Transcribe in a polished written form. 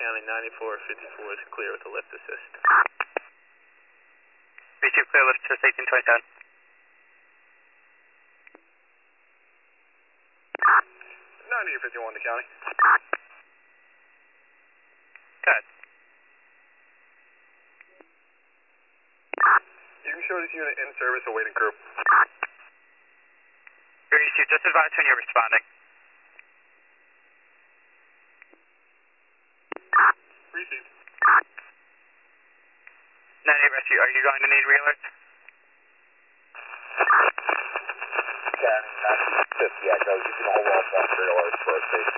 County 9454 is clear with the lift assist. B2 clear, lift assist 1827. 9051 to County. Good. You can show this unit in service awaiting crew. B2, just advise when you're responding. Received. 98 rescue, are you going to need re-alerts? County 9050 Echo, you can hold off on real alerts for a station.